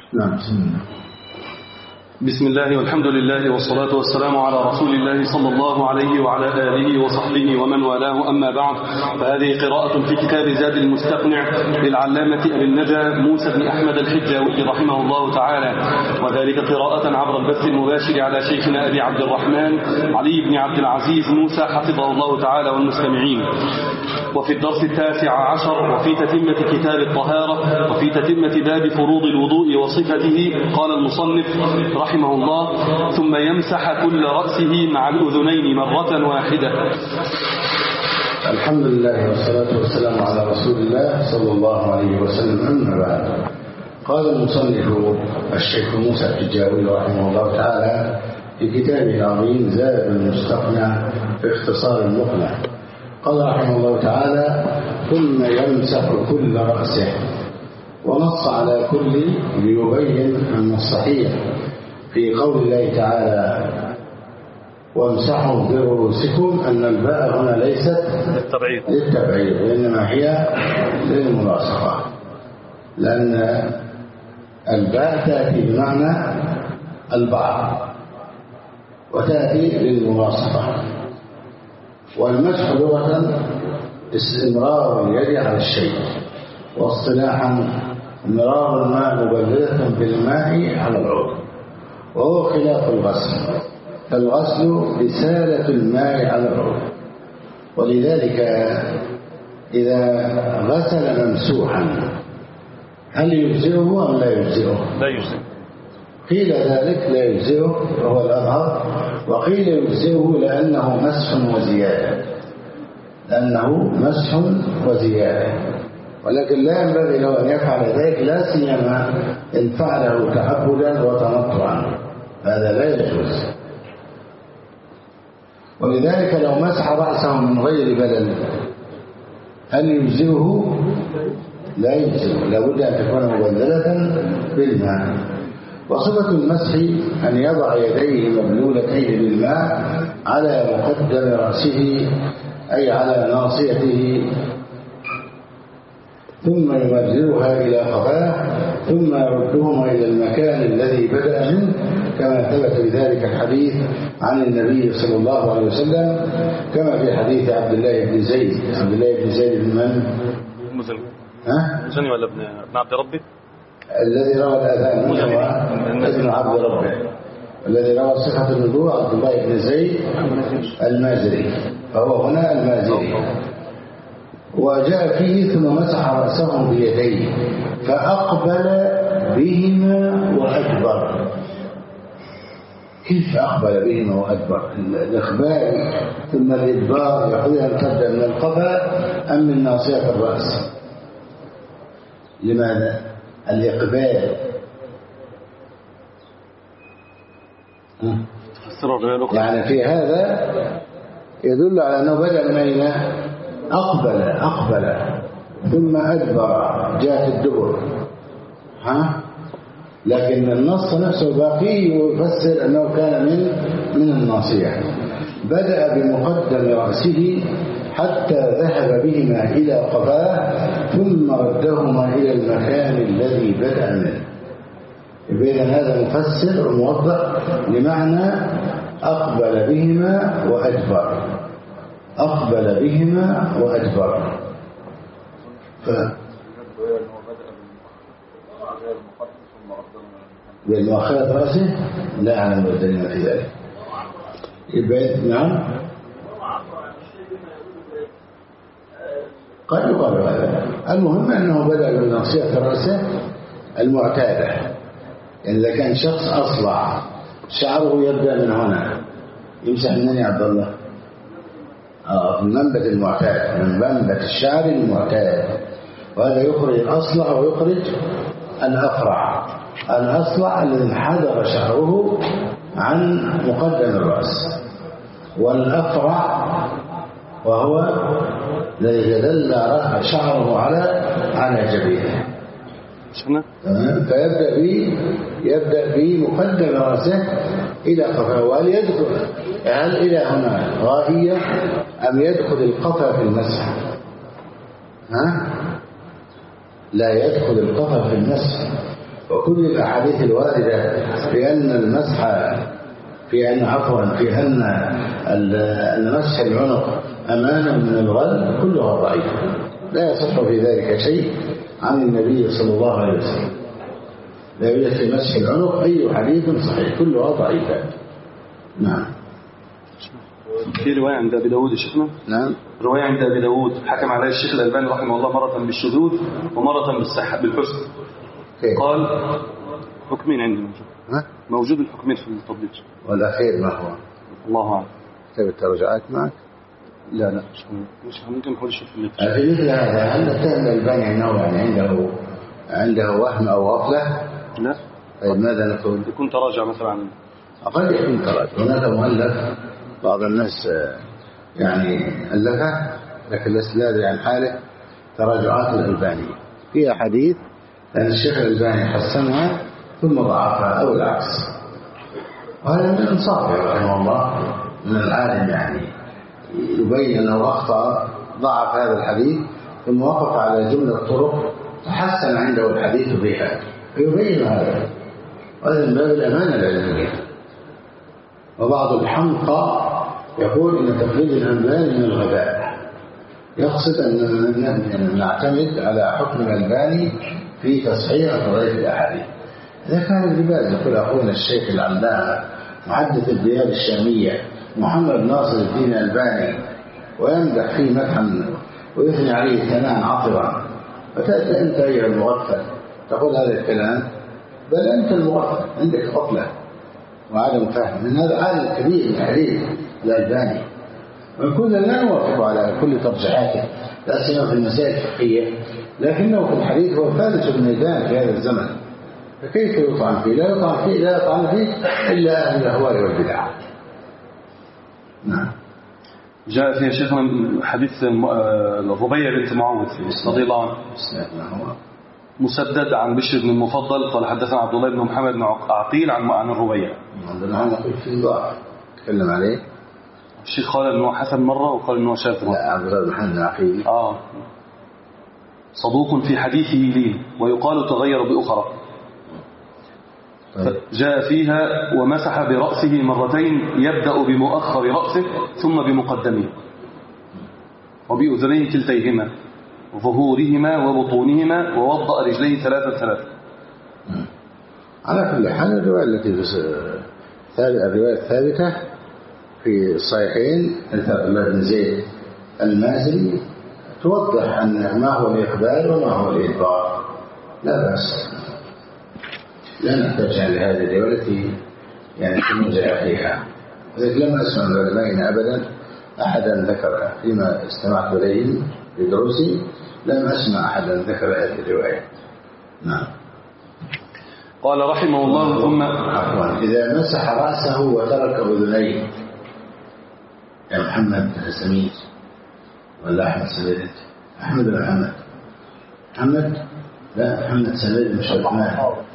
نعم. بسم الله والحمد لله والصلاة والسلام على رسول الله صلى الله عليه وعلى آله وصحبه ومن والاه، أما بعد، فهذه قراءة في كتاب زاد المستقنع للعلامة أبي النجا موسى بن أحمد الحجاوي رحمه الله تعالى، وذلك قراءة عبر البث المباشر على شيخنا أبي عبد الرحمن علي بن عبد العزيز موسى حفظه الله تعالى والمستمعين. وفي الدرس 19 وفي تتمة كتاب الطهارة وفي تتمة باب فروض الوضوء وصفته، قال المصنف رحمه الله: ثم يمسح كل رأسه مع الأذنين مرة واحدة. الحمد لله والصلاة والسلام على رسول الله صلى الله عليه وسلم، أما بعد. قال المصنف الشيخ موسى الحجاوي رحمه الله تعالى في كتابه العظيم زاد المستقنع في اختصار المقنع، قال رحمه الله تعالى: ثم يمسح كل رأسه، ونص على كل ليبين أن الصحيح في قول الله تعالى: وامسحوا برؤوسكم، أن الباء هنا ليست للتبعيض وإنما هي للملاصقة، لأن الباء تأتي بمعنى البعض وتأتي للملاصقة. والمسح لغة استمرار اليد على الشيء، واصطلاحا مرار الماء مبللة بالماء على العضو، وهو خلاف الغسل، فالغسل إسالة الماء على العضو. ولذلك إذا غسل ممسوحا هل يجزئه أم لا يجزئه؟ لا يجزئ. قيل ذلك لا يجزئه وهو الأظهر، وقيل يجزئه لأنه مسح وزيادة، ولكن لا ينبغي له أن يفعل ذلك، لا سيما إن فعله تعبدا وتنطعا، هذا لا يجوز. ولذلك لو مسح رأسه من غير بدل هل يجزئه؟ لا يجزئه، لابد أن تكون مبللة بالماء. وصفة المسح أن يضع يديه مبلولتين بالماء على مقدم رأسه أي على ناصيته، ثم يمررها إلى قفاه، ثم يردهما إلى المكان الذي بدأ منه، كما ثبت بذلك الحديث عن النبي صلى الله عليه وسلم، كما في حديث عبد الله بن زيد بن من؟ مزني ولا ابن عبد ربه؟ الذي روى الأذان ابن عبد ربه، الذي روى صفة الوضوء عبد الله بن زيد المازري، فهو هنا المازري. وجاء فيه: ثم مسح رأسه بيديه فأقبل بهما وأدبر. كيف أقبل بهما وأدبر؟ الإقبال ثم الإدبار يقول أن تبدأ من القفا أم من ناصية الرأس؟ لماذا؟ الإقبال يعني في هذا يدل على أنه بدأ من أين؟ أقبل ثم أدبر، جاءت الدبر، لكن النص نفسه باقي يفسر أنه كان من الناصية. بدأ بمقدم رأسه حتى ذهب بهما إلى قفاه، ثم ردهما إلى المكان الذي بدأ منه. إذن هذا مفسر وموضح لمعنى أقبل بهما وأدبر. بالمؤخرة رأسه لا أعلم الدليل في ذلك. نعم، قد يقال هذا. المهم أنه بدأ بناصية رأسه المعتادة، يعني إذا كان شخص أصلع شعره يبدأ من هنا، يمسح منين يا عبد الله؟ من منبت المعتاد، من منبت الشعر المعتاد، وهذا يخرج الأصلع ويخرج الأفرع. الأصلع الذي انحدر شعره عن مقدم الرأس، والأفرع وهو الذي يدل شعره على جبينه. فيبدأ بمقدم رأسه إلى قفاه. وهل إلى هنا غائية أم يدخل القفا في المسح؟ لا يدخل القفا في المسح، وكل الأحاديث الواردة في أن المسح في أن مسح العنق أمانا من الغل كلها ضعيفة، لا يصح في ذلك شيء عن النبي صلى الله عليه وسلم. لا يوجد في مسح العنق أي حديث صحيح، كلها ضعيفة. نعم. في رواية عند أبي داود الشيخنا؟ نعم. رواية عند أبي داود حكم عليه الشيخ الألباني رحمه الله مرة بالشذوذ ومرة بالحسن. قال حكمين عندي موجود الحكمين في التطبيق. والأخير ما هو؟ الله أعلم. كتاب الترجعات معك؟ لا مش ممكن نقول شيء في في مثل هذا هل نتهم الألباني أنه يعني عنده وهم أو غفلة؟ لا. طيب ماذا نقول؟ يكون تراجع مثلا. قد يكون تراجع. هناك مؤلف بعض الناس يعني ألفه لكن لست ندري عن حاله، تراجعات الألباني فيها حديث لأن الشيخ الألباني حسنها ثم ضعفها أو العكس. وهذا من الإنصاف رحمه الله من العالم، يعني يبين أنه أخطأ ضعف هذا الحديث ثم وقف على جملة طرق تحسن عنده الحديث بها فيبين هذا، وهذا من باب الأمانة العلمية. وبعض الحمقى يقول إن تقليد الألباني من الغباء، يقصد أن نعتمد على حكم الألباني في تصحيح وتضعيف الأحاديث. إذا كان ابن باز يقول أخونا الشيخ العلامة محدث الديار الشامية محمد ناصر الدين الألباني ويمدح فيه مدحا ويثني عليه ثناء عطرا، فتأتي أنت أيها المغفل تقول هذا الكلام، بل أنت المغفل عندك غفلة وعدم فهم من هذا عالم كبير من حديث الألباني، وكنا لا نوافق على كل ترجيحاته لا سيما في المسائل الفقهية، لكنه في الحديث هو فارس الميدان في هذا الزمن، فكيف يطعن فيه؟ لا يطعن فيه إلا أهل الأهواء والبدع. نعم. جاء في شيخنا حديث الربيع بنت معوذ رضي الله عنه مسدد عن بشر بن المفضل قال حدثنا عبد الله بن محمد بن عقيل عن الربيع. عندنا عن يقول في ضعف تكلم عليه الشيخ، قال انه حسن مره وقال انه شاذ. لا عبد الله بن محمد بن عقيل صدوق في حديثه لين ويقال تغير بأخرى. جاء فيها ومسح برأسه مرتين يبدأ بمؤخر رأسه ثم بمقدمه وبأذنيه كلتيهما ظهورهما وبطونهما ووضأ رجليه ثلاثة. على كل حال الرواية الثابتة في الصحيحين الله بن زيد المازري توضح أن ما هو الإقبال وما هو الإدبار، لا بأس، لا نحتاج لهذه الرواية التي يعني تنزع فيها. لذلك لم أسمع من العلماء أبدا أحدا ذكر فيما استمعت إليهم في دروسي، لم أسمع أحدا ذكر هذه الرواية. نعم. قال رحمه الله ثم عفوا إذا مسح رأسه وترك أذنيه يا محمد سمير ولا أحمد سمير؟ أحمد ولا محمد؟ محمد؟ لا محمد سمير مش عثمان.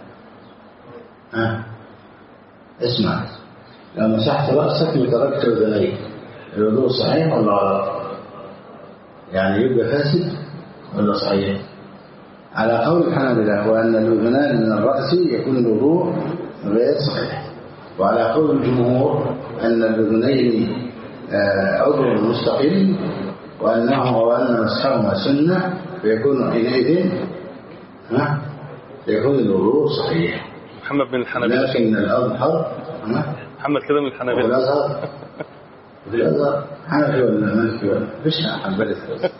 اسمع، لو مسحت رأسك وتركت أذنيك الوضوء صحيح ولا غلط؟ يعني يبقى فاسد ولا صحيح؟ على قول الحنابلة وأن الأذنان من الرأس يكون الوضوء غير صحيح، وعلى قول الجمهور أن الأذنين عضو مستقل وأن مسحهما سنة فيكون حينئذ يكون الوضوء صحيح. محمد بن الحنابلة لكن الأظهر محمد كده من الحنابلة والأظهر حنفي ولا مالكي ولا فيش حنبلة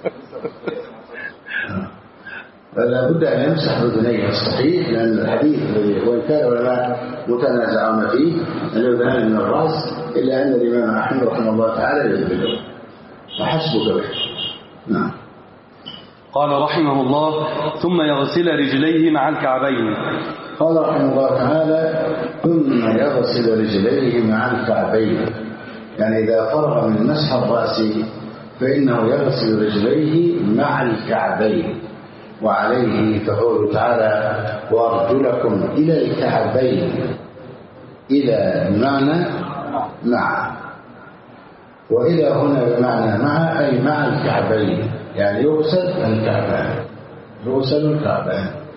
فلا بد أن يمسح أذنيه الصحيح، لأن الحديث وإن كان العلماء متنازعون فيه الأذنان من الرأس إلا أن الإمام أحمد رحمه الله تعالى يذبله فحسبك به. نعم. قال رحمه الله ثم يغسل رجليه مع الكعبين. قال رحمه الله تعالى ثم يغسل رجليه مع الكعبين، يعني إذا فرغ من مسح الرأس فإنه يغسل رجليه مع الكعبين، وعليه تقول تعالى وأرجلكم إلى الكعبين، إلى بمعنى مع، وإلى هنا بمعنى مع أي مع الكعبين، يعني يغسل الكعبان، يغسل الكعبان.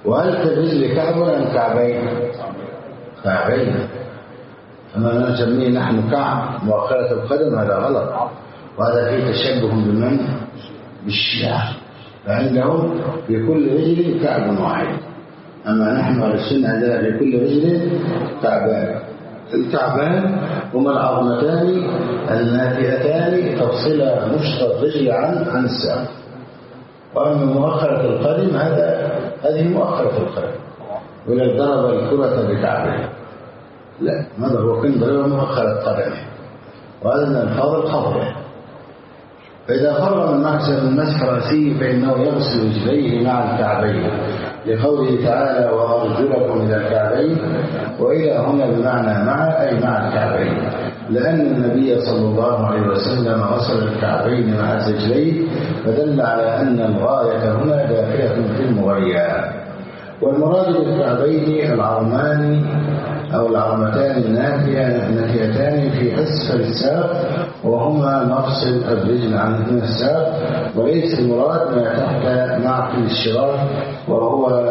وهل الرجل كعب أم كعبين؟ كعبين. فما نسميه نحن كعب مؤخرة القدم هذا غلط، وهذا فيه تشبه بمن؟ بالشيعة، فعندهم في كل رجل كعب واحد، أما نحن على السنة عندنا في كل رجل كعبان. الكعبان هما العظمتان الناتئتان تفصل مشط الرجل عن الساق. وأما مؤخرة القدم هذه مؤخرة القدم، وإذا ضرب الكرة بكعبه لا، ماذا هو كان ضرب مؤخرة قدمه، وهذا من الفاظ الخطأ. فإذا فرغ من مسح رأسه فإنه يغسل رجليه مع الكعبين، لقوله تعالى وأرجلكم إلى الكعبين، وإلى هنا بمعنى مع أي مع الكعبين، لأن النبي صلى الله عليه وسلم غسل الكعبين مع الرجلين، فدل على أن الغاية هنا داخلة في المغيات. والمراد بالكعبين العظمان أو العظمتان الناتئتان في أسفل الساق، وهما مفصل الرجل عن الساق، وليس المراد ما تحت معقل الشراك وهو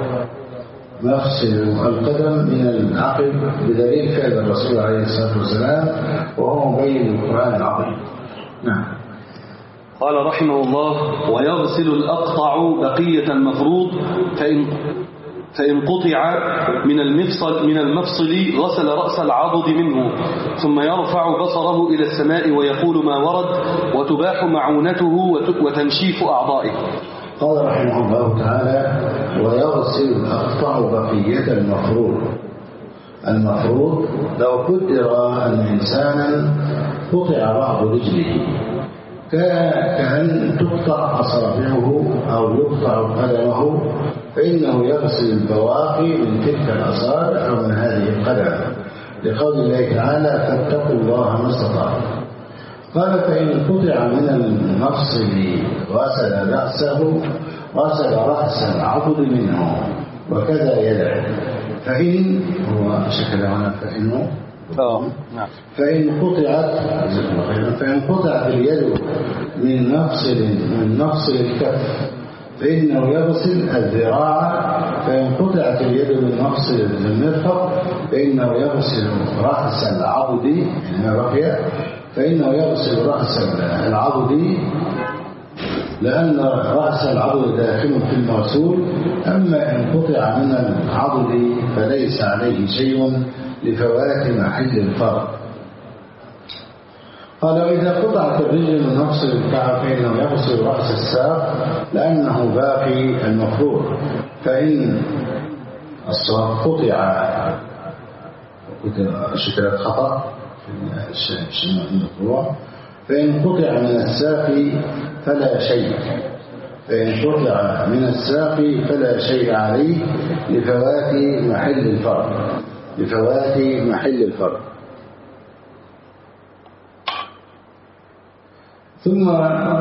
مفصل القدم من العقل، بدليل فعل الرسول عليه الصلاة والسلام وهو مبين القرآن العظيم. نعم. قال رحمه الله ويغسل الأقطع بقية المفروض فإن قطع من المفصل غسل رأس العضد منه، ثم يرفع بصره إلى السماء ويقول ما ورد، وتباح معونته وتنشيف أعضائه. قال رحمه الله تعالى ويغسل الأقطع بقية المفروض لو قدر أن إنسانا قطع بعض رجله كأن تقطع أصابعه أو يقطع قدمه، فإنه يغسل البواقي من تلك الأصابع أو من هذه القدم، لقول الله تعالى فاتقوا الله ما استطعتم. قال فإن قطع من المفصل غسل رأس العضد منه، وكذا يده. فإن هو شكل هنا فإن قطعت اليد من مفصل الكف فإنه يغسل الذراع، فإن قطعت اليد من مفصل المرفق فإنه يغسل رأس العضد، يعني بقي فإنه يغسل رأس العضد، لأن رأس العضد داخل في المغسول. أما إن قطع من العضد فليس عليه شيء لفوات محل الفرق. قال وإذا قطعت الرجل من مفصل الكعب فإنه يغسل رأس الساق لأنه باقي المفروض. فإن الصواب قطع شكلت خطأ في المطروع، فإن قطع من الساق فلا شيء، عليه لفوات محل الفرق. ثم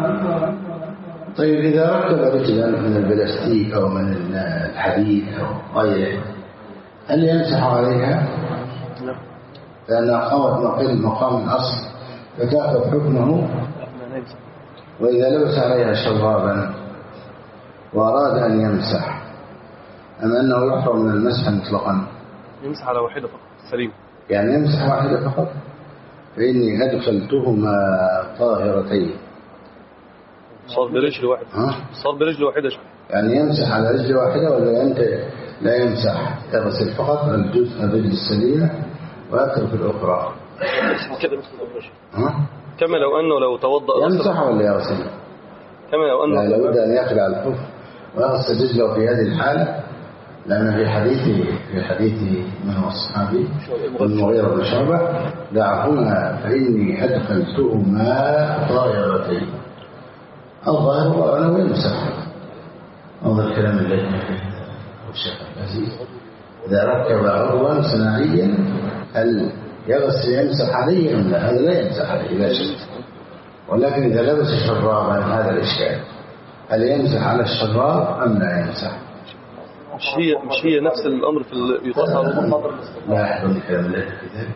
طيب إذا ركب رجلا من البلاستيك أو من الحديد أو غيره هل يمسح عليها؟ لا، لأنها قامت مقام الأصل فتأخذ حكمه. وإذا لبس عليها شرابا وأراد أن يمسح أم أنه يحرم من المسح مطلقا؟ يمسح على واحدة فقط سليم، يعني يمسح واحدة فقط. فإني أدخلتهما طاهرتين. صار برجل واحدة يعني يمسح على رجل واحدة ولا أنت لا يمسح، يغسل فقط الجزء الرجل السليمة ويترك الأخرى كده مثل الأخرى. كما لو توضأ يمسح ولا يغسل؟ كما لو أنه لا بد أن يقلع الخف ويغسل رجله في هذه الحالة، لأن في حديث من هو الصحابي والمغيرة بن شعبة دعهما فإني أدخلتهما طاهرتين. الظاهر هو أنه يمسح. انظر الكلام الذي الشيخ العزيز إذا ركب عضوا صناعيا هل يمسح عليه أم لا؟ هذا لا يمسح عليه لا شك. ولكن إذا لبس شرابا هذا الإشكال، هل يمسح على الشراب أم لا يمسح؟ مش هي نفس الأمر في يقص على المحاضر. لا أحد من الكلام الذي في ذلك.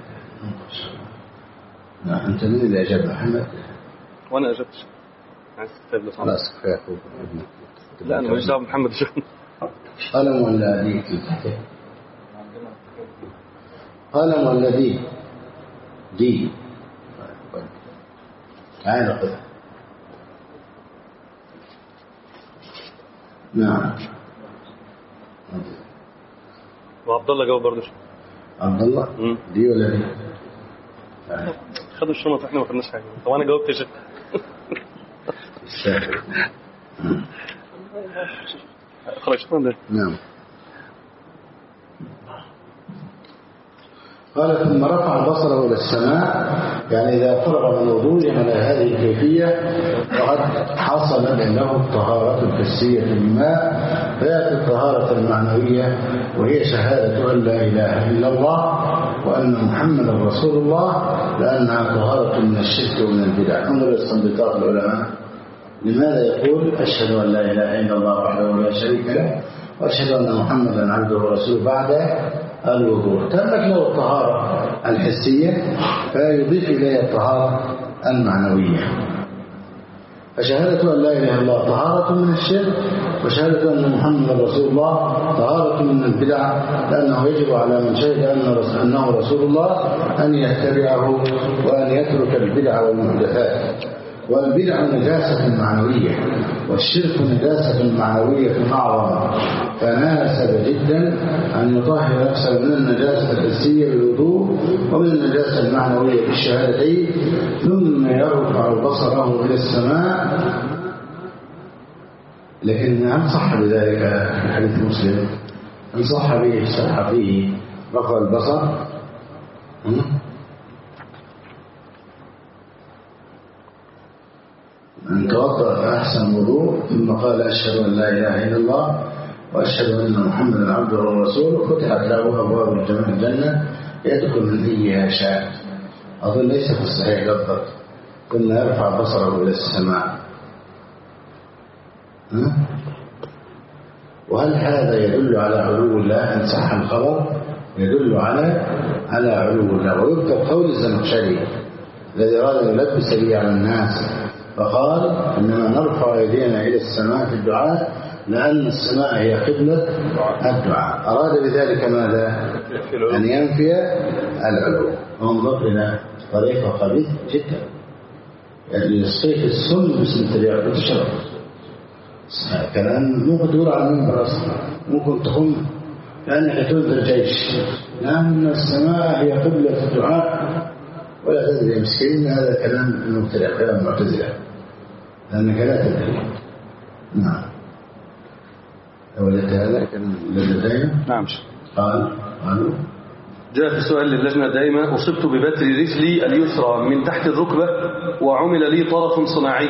نعم. أنت من اللي أجاب محمد؟ وأنا أجبت. خلاص كفاية. لا أنا مش دعوة محمد. قلم ولا دي؟ قلم ولا دي؟ دي. تعال خذ. نعم. وعبد الله جاوب برضه. عبد الله دي ولا دي؟ خدوا الشنط احنا ما خدناش حاجه. طب انا جاوبت شيء. خلاص تمام. نعم. قال ثم رفع بصره إلى السماء، يعني إذا فرغ من وضوءه على هذه الكيفية وقد حصل له الطهارة الحسية بالماء، فيأتي الطهارة المعنوية وهي شهادة أن لا إله إلا الله وأن محمدا رسول الله، لأنها طهارة من الشرك ومن البدع. انظر استنباطات العلماء. لماذا يقول أشهد أن لا إله إلا الله وحده لا شريك له وأشهد أن محمدا عبده ورسوله بعد الوضوء؟ تمت له الطهارة الحسية فيضيف إليها الطهارة المعنوية. فشهادة أن لا إله إلا الله طهارة من الشرك، وشهادة أن محمدا رسول الله طهارة من البدع، لأنه يجب على من شهد أنه رسول الله أن يتبعه وأن يترك البدع والمحدثات. والبدع نجاسة معنوية والشرك نجاسة معنوية أعظم، فناسب جدا أن يطهر نفسه من النجاسة الحسية بالوضوء ومن النجاسة المعنوية بالشهادتين، ثم يرفع بصره إلى السماء. لكن هل صح بذلك في حديث مسلم؟ هل صح فيه رفع البصر؟ أن توضأ فأحسن وضوء ثم قال أشهد أن لا إله إلا الله وأشهد أن محمدا عبده ورسوله، فتحت له أبواب الجنة يدخل من أيها شاء. أظن ليس في الصحيح لفظ ثم يرفع بصره إلى السماء. وهل هذا يدل على علو الله؟ إن صح الخبر يدل على علو الله. ويذكر قول الزمخشري الذي أراد أن يلبس به على الناس فقال إنما نرفع يدينا إلى السماء في الدعاء لأن السماء هي قبلة الدعاء. أراد بذلك ماذا؟ أن ينفي العلو. انظر إلى طريقة قبيح جدا، يعني يصيح السم باسم الترياق وتشرب كلام ممكن تقول على المنبر أصلا، ممكن تخم لأنك تنذر جيش، لأن السماء هي قبلة الدعاء ولا تدري يا مسكين. هذا كلام المبتدع، كلام معتزلة، لأنك لا تدري. نعم. وجدت هذا كان لدينا؟ نعم. قالوا جاء في سؤال للجنة دائما: أصبت ببتر رجلي اليسرى من تحت الركبة وعمل لي طرف صناعي،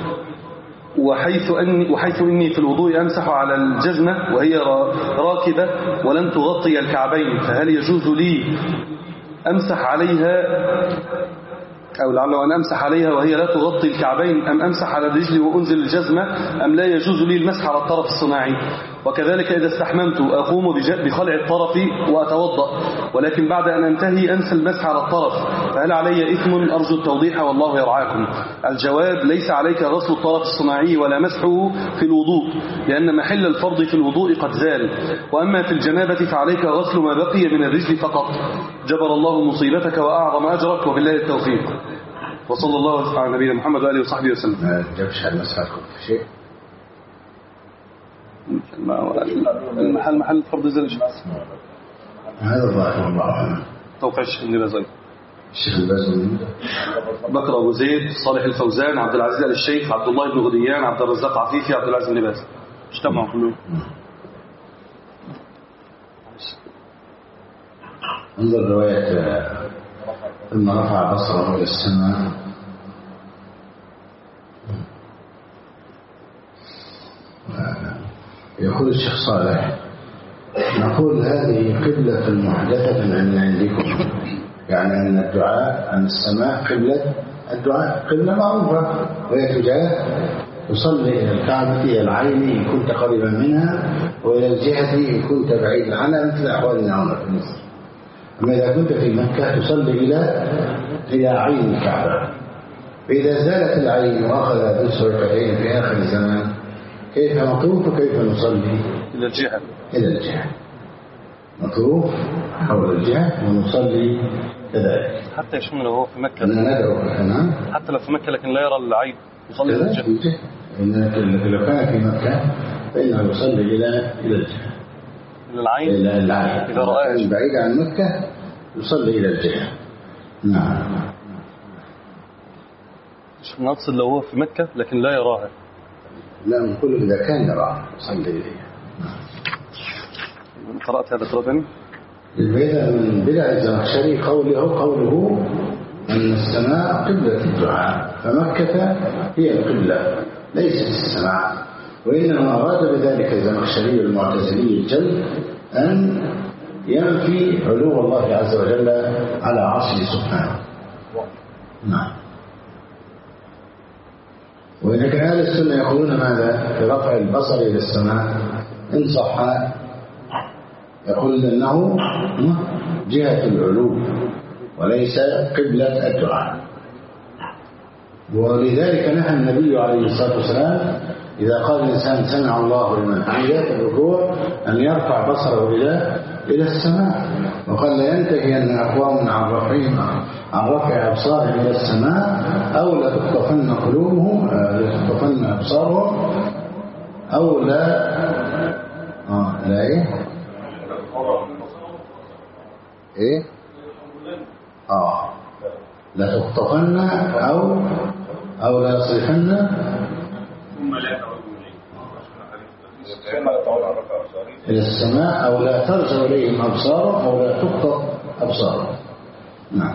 وحيث إني في الوضوء أمسح على الجزمة وهي راكبة ولن تغطي الكعبين، فهل يجوز لي أمسح عليها أو لعل أن أمسح عليها وهي لا تغطي الكعبين، أم أمسح على الرجل وأنزل الجزمة، أم لا يجوز لي المسح على الطرف الصناعي؟ وكذلك إذا استحممت أقوم بخلع الطرف وأتوضأ، ولكن بعد أن أنتهي أنسى المسح على الطرف، فهل علي إثم؟ أرجو التوضيح والله يرعاكم. الجواب: ليس عليك غسل الطرف الصناعي ولا مسحه في الوضوء، لأن محل الفرض في الوضوء قد زال، وأما في الجنابة فعليك غسل ما بقي من الرجل فقط. جبر الله مصيبتك وأعظم أجرك، وبالله التوفيق. وصلى الله على نبينا محمد وآله وصحبه وسلم. ما جابش على مسحكم في شيء؟ محل الفرض زال. هذا ظاهر الله أعلم. توقع الشيخ النبازي، الشيخ النبازي، بكر أبو زيد، صالح الفوزان، عبد العزيز آل الشيخ، عبد الله بن غديان، عبد الرزاق عفيفي، عبد العزيز النبازي، اجتمعوا كلهم. انظر رواية ثم رفع بصره إلى السماء. يقول الشيخ صالح: نقول هذه قبلة محدثة من عندكم، يعني أن الدعاء أن السماء قبلة الدعاء، قبلة معروفة وهي تجاه تصلي إلى الكعبة إلى العين إن كنت قريبا منها، وإلى الجهة إن كنت بعيدا عنها، مثل أحوالنا هنا في مصر. أما إذا كنت في مكة تصلي إلى عين الكعبة، فإذا زالت العين وأخذ بالسرعتين في آخر الزمان كيف نطوف وكيف نصلي؟ إلى الجهة. إلى الجهة، نطوف حول الجهة ونصلي كذلك. حتى يشمل لو هو في مكة، ندعو هنا حتى لو في مكة لكن لا يرى العين يصلي إلى الجهة. لو كان في مكة فإنه يصلي إلى الجهة، إلى العين، إلى العين. إذا رآه بعيد عن مكة يصلي إلى الجهة. نعم. مش نقصد لو هو في مكة لكن لا يراها. لا، من كل إذا كان يراها يصلي إليها. قرأت هذا القراءة ثاني؟ البدع من بدع الزمخشري قوله أن السماء قبلة الدعاء، فمكة هي القبلة ليست السماء، وإنما أراد بذلك الزمخشري المعتزلي الجل أن ينفي علو الله عز وجل على عرشه سبحانه. نعم. وإذا كان أهل السنة يقولون ماذا في رفع البصر إلى السماء إن صح، يقول أنه جهة العلو وليس قبلة الدعاء. ولذلك نهى النبي عليه الصلاة والسلام إذا قال الإنسان سمع الله لمن حمده في الركوع أن يرفع بصره إلى السماء، وقال لا ينتهي أن أقوام عن رفع أبصارهم إلى السماء أو لا تخطفن قلوبهم، لا تخطفن أبصارهم، أو لا إيه لا تخطفن أو لا يصرفن إلى السماء أو لا ترجع إليهم أبصارهم أو لا تخطف أبصارهم. نعم.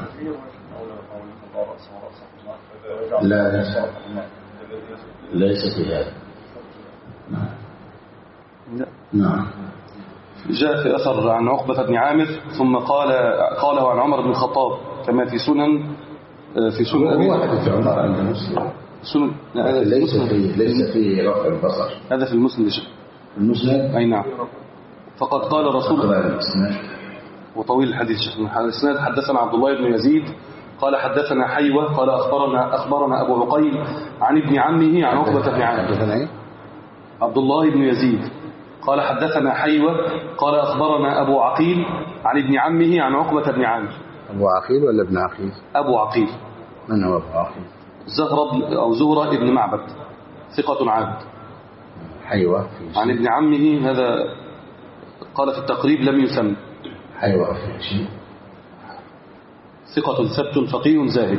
لا ليس في هذا. نعم. جاء في أثر عن عقبة بن عامر ثم قاله عن عمر بن الخطاب كما في سنن هو حديث عمر عند مسلم. سنن ليس فيه رفع البصر. هذا في المسند. المسند أي نعم. فقد قال رسول الله وطويل الحديث الإسناد حدثنا عبد الله بن يزيد قال حدثنا حيوة قال أخبرنا أبو عقيل عن ابن عمه عن عقبة بن عامر. عبد الله بن يزيد قال حدثنا حيوة قال أخبرنا أبو عقيل عن ابن عمه عن عقبة بن عامر. أبو عقيل ولا ابن عقيل؟ أبو عقيل. من هو أبو عقيل؟ زهرة ابن معبد ثقة عابد. حيوة عن ابن عمه هذا قال في التقريب لم يسمى. حيوة في شيء ثقة ثبت فقيه زاهد.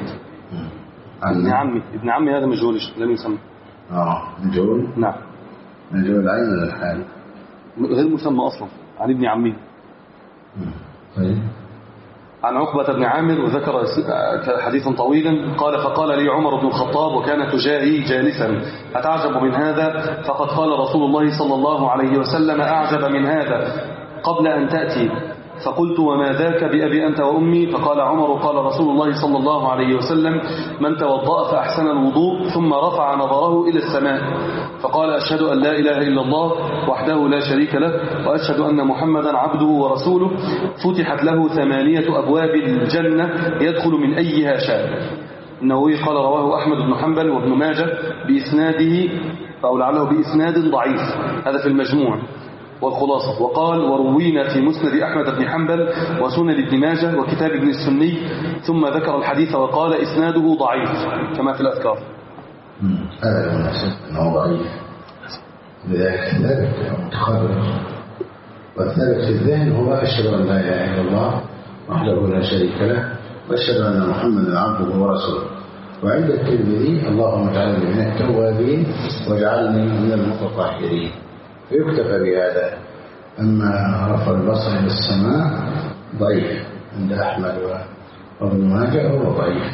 ابن عمي هذا مجهول لم يسمى. مجهول. نعم. مجهول عين ولا الحال؟ غير مسمى أصلا. عن ابن عمه. طيب. عن عقبة بن عامر وذكر حديثا طويلا قال فقال لي عمر بن الخطاب وكان تجاهي جالسا أتعجب من هذا فقد قال رسول الله صلى الله عليه وسلم أعجب من هذا قبل أن تأتي فقلت وما ذاك بأبي أنت وأمي فقال عمر قال رسول الله صلى الله عليه وسلم من توضأ فأحسن الوضوء ثم رفع نظره إلى السماء فقال أشهد أن لا إله إلا الله وحده لا شريك له وأشهد أن محمدا عبده ورسوله فتحت له 8 أبواب الجنة يدخل من أيها شاء. النووي قال رواه أحمد بن حنبل وابن ماجه بإسناده أو لعله بإسناد ضعيف هذا في المجموع والخلاصة. وقال وروينا في مسند أحمد بن حنبل وسنن ابن ماجه وكتاب ابن السني ثم ذكر الحديث وقال إسناده ضعيف كما في الأذكار. هذا المناسب أنه ضعيف لذلك ثابت متخرج والثابت في الذهن هو أشهد أن لا إله إلا الله وحده لا شريك له وأشهد أن محمدا عبده ورسوله. وعند الترمذي اللهم اجعلني من التوابين واجعلني من المتطهرين فيكتفى بهذا. أما رفع البصر إلى السماء ضعيف عند أحمد وابن ماجه هو ضعيف.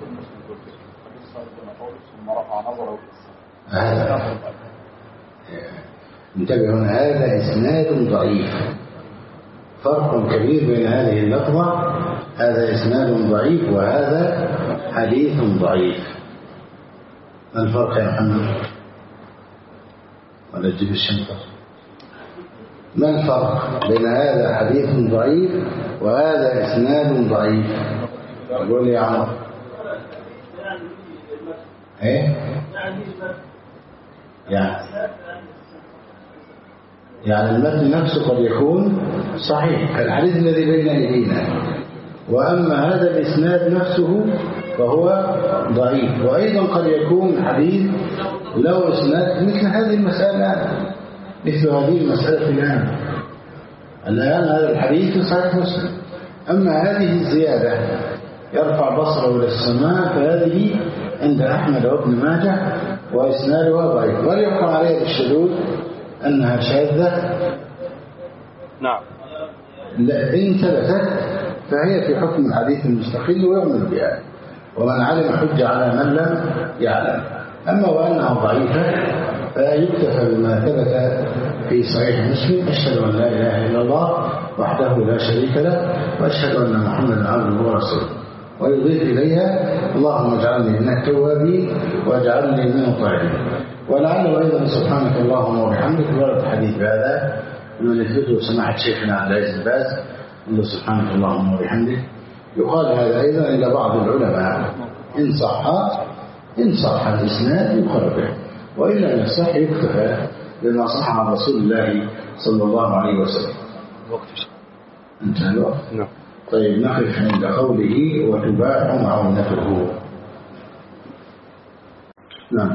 هذا انتبهوا هذا إسناد ضعيف فرق كبير بين هذه اللفظة هذا إسناد ضعيف وهذا حديث ضعيف. ما الفرق يا محمد؟ ولا تجيب الشنطة؟ ما الفرق بين هذا حديث ضعيف وهذا إسناد ضعيف؟ قول يا عمر. ايه يعني يعني المتن نفسه قد يكون صحيح كالحديث الذي بين أيدينا، وأما هذا الإسناد نفسه فهو ضعيف. وأيضا قد يكون حديث له إسناد مثل هذه المسألة، مثل هذه المسألة الآن هذا الحديث في صحيح مسلم. أما هذه الزيادة يرفع بصره إلى السماء فهذه عند أحمد وابن ماجه وإسنادها ضعيف، وليحكم عليها بالشذوذ أنها شاذة. نعم. إن ثبتت فهي في حكم الحديث المستقل ويعمل بها، ومن علم حج على من لم يعلم. أما وأنها ضعيفة فيكتفى بما ثبت في صحيح مسلم: أشهد أن لا إله إلا الله وحده لا شريك له وأشهد أن محمدا عبده ورسوله، ويضيف إليها: اللهم اجعلني من التوابين واجعلني من الطاهرين. ولعله أيضا سبحانك اللهم وبحمدك ورد الحديث هذا من يثبته سماحة شيخنا عبد العزيز بن باز: سبحانك اللهم وبحمدك. يقال هذا أيضا إلى بعض العلماء: إن صح الإسناد يقر به، وإن لم يصح يكتفى بما صح عن رسول الله صلى الله عليه وسلم. انتهى الوقت؟ نعم. طيب نقف عند قوله: وتباح معونته. نعم.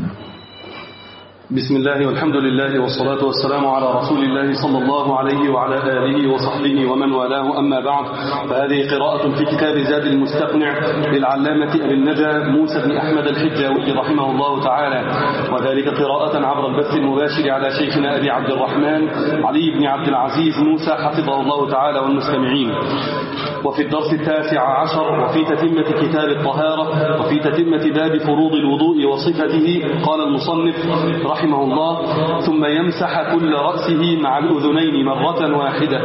بسم الله والحمد لله والصلاة والسلام على رسول الله صلى الله عليه وعلى آله وصحبه ومن والاه، أما بعد، فهذه قراءة في كتاب زاد المستقنع للعلامة أبي النجا موسى بن أحمد الحجاوي رحمه الله تعالى، وذلك قراءة عبر البث المباشر على شيخنا أبي عبد الرحمن علي بن عبد العزيز موسى حفظه الله تعالى والمستمعين. وفي الدرس 19 وفي تتمة كتاب الطهارة وفي تتمة باب فروض الوضوء وصفته قال المصنف رحمه الله: ثم يمسح كل رأسه مع الأذنين مرة واحدة.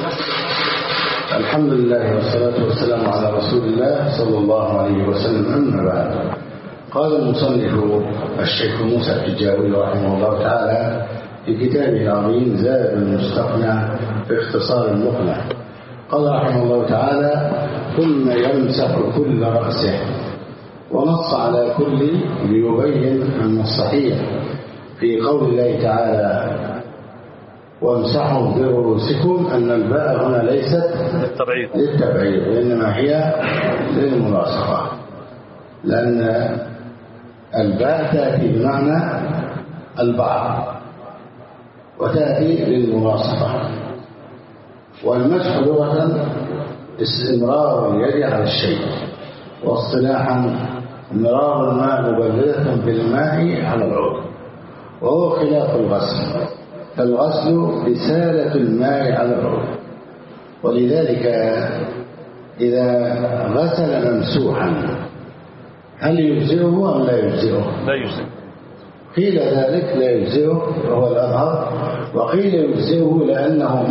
الحمد لله والصلاة والسلام على رسول الله صلى الله عليه وسلم. أما بعد، قال المصنف الشيخ موسى الحجاوي رحمه الله تعالى في كتابه العظيم زاد المستقنع في اختصار المقنع، قال رحمه الله تعالى: ثم يمسح كل رأسه. ونص على كل ليبين أن الصحيح في قول الله تعالى: وامسحوا برؤوسكم أن الباء هنا ليست للتبعيض وإنما هي للملاصقة، لأن الباء تأتي بمعنى البعض وتأتي للملاصقة. والمسح لغة استمرار اليد على الشيء، واصطلاحا مرار الماء مبللة بالماء على العضو، وهو خلاف الغسل، فالغسل إسالة الماء على العضو. ولذلك إذا غسل ممسوحا هل يجزئه أم لا يجزئه؟ لا يجزئ. قيل ذلك لا يجزئه وهو الأظهر، وقيل يجزئه لأنه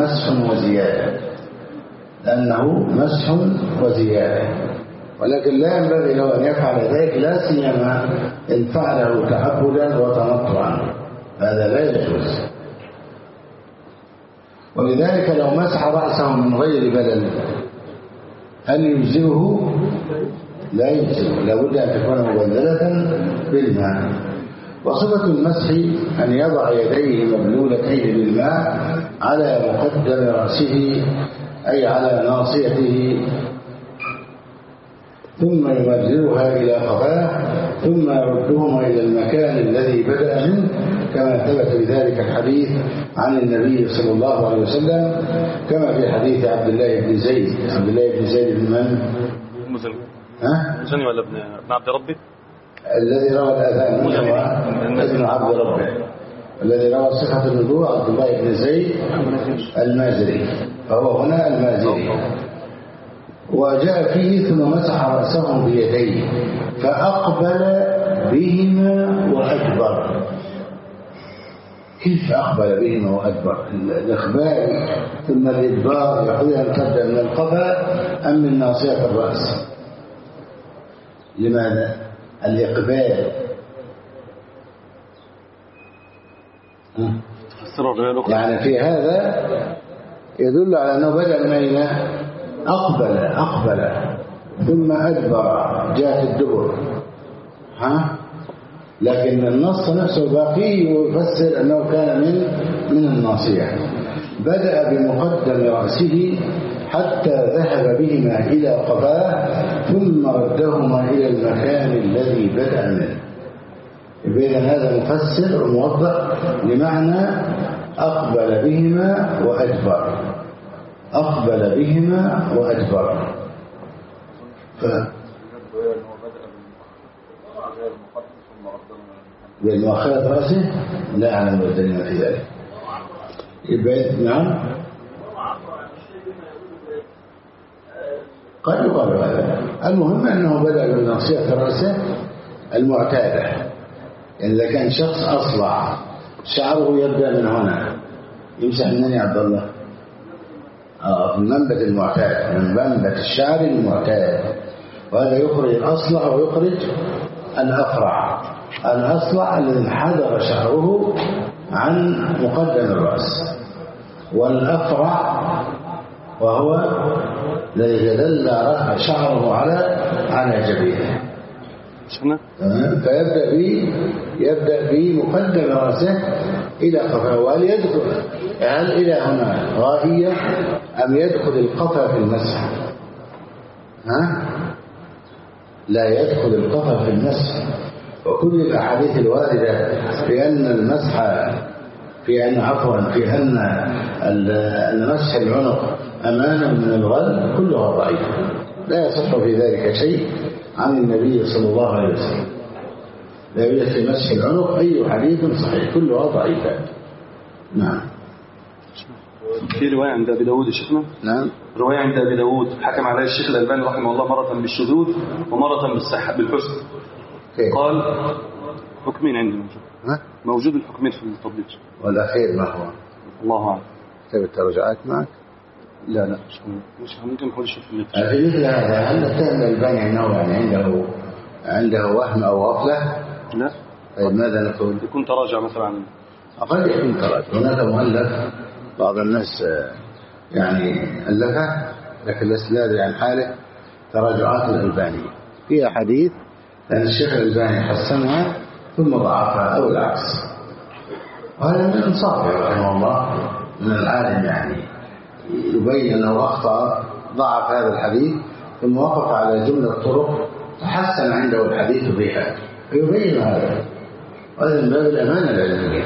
مسح وزيادة، ولكن لا ينبغي له أن يفعل ذلك، لا سيما إن فعله تعبدا وتنطعا، هذا لا يجوز. ولذلك لو مسح رأسه من غير بلل هل يجزئه؟ لا يجزئه، لابد أن تكون مبللة بالماء. وصفة المسح أن يضع يديه مبلولتين بالماء على مقدم رأسه أي على ناصيته، ثم يمررها إلى قفاه، ثم يردهما إلى المكان الذي بدأ منه، كما ثبت بذلك الحديث عن النبي صلى الله عليه وسلم، كما في حديث عبد الله بن زيد بن من؟ مزني ولا ابن عبد ربي؟ الذي روى الأذان ابن عبد ربه، الذي روى صفة النبوة عبد الله بن زيد المازري، فهو هنا المازري. وجاء فيه: ثم مسح رأسه بيديه فأقبل بهما وأدبر. كيف أقبل بهما وأدبر؟ الإقبال ثم الإدبار يقول أن تبدأ من القفا أم من ناصية الرأس؟ لماذا؟ الإقبال يعني في هذا يدل على أنه بدأ من أين؟ أقبل ثم أدبر، جاءت الدبر. لكن النص نفسه باقي يفسر أنه كان من من الناصية بدأ بمقدم رأسه حتى ذهب بهما إلى قفاه ثم ردهما إلى المكان الذي بدأ منه. إذن هذا مفسر وموضح لمعنى أقبل بهما وأدبر. أقبل بهما وأدبر. بالمؤخرة رأسه لا أعلم الدليل في ذلك. يبقى نعم قد يقال هذا. المهم أنه بدأ بناصية رأسه المعتادة. يعني إذا كان شخص أصلع شعره يبدأ من هنا يمسح منين يا عبد الله؟ من منبت المعتاد، من منبت الشعر المعتاد، وهذا يخرج الأصلع ويخرج الأفرع. الأصلع الذي انحدر شعره عن مقدم الرأس، والأفرع وهو الذي يدل شعره على جبهته. فيبدأ بمقدم رأسه إلى قفاه. وهل يدخل إلى هنا غائية أم يدخل القفا في المسح؟ لا يدخل القفا في المسح. وكل الأحاديث الواردة في أن المسح في أن مسح العنق أمانا من الغل كلها ضعيفة، لا يصح في ذلك شيء عن النبي صلى الله عليه وسلم. لا يوجد في مسح العنق أي حديث صحيح، كلها ضعيفة. نعم. في رواية عند أبي داود الشيخنا. نعم. رواية عند أبي داود حكم عليه الشيخ الألباني رحمه الله مرة بالشذوذ ومرة بالصحة بالحسن. قال حكمين عندي موجود الحكمين في التطبيق. والأخير ما هو؟ الله أعلم. كيف الترجعات معك؟ لا مش ممكن نقول شوف في مثل هذا هل نتهم الألباني أنه يعني عنده وهم أو غفلة؟ لا. طيب ماذا نقول؟ يكون تراجع مثلا. أقل يكون تراجع. هناك مؤلف بعض الناس يعني ألفه لكن لست لا أدري عن حاله، تراجعات الألباني فيها حديث لأن الشيخ الألباني حسنها ثم ضعفها أو العكس. وهذا من إنصافه رحمه الله، من العالم يعني يبين أنه أخطأ ضعف هذا الحديث ثم وقف على جملة طرق تحسن عنده الحديث بها فيبين هذا. وهذا من باب الأمانة العلمية.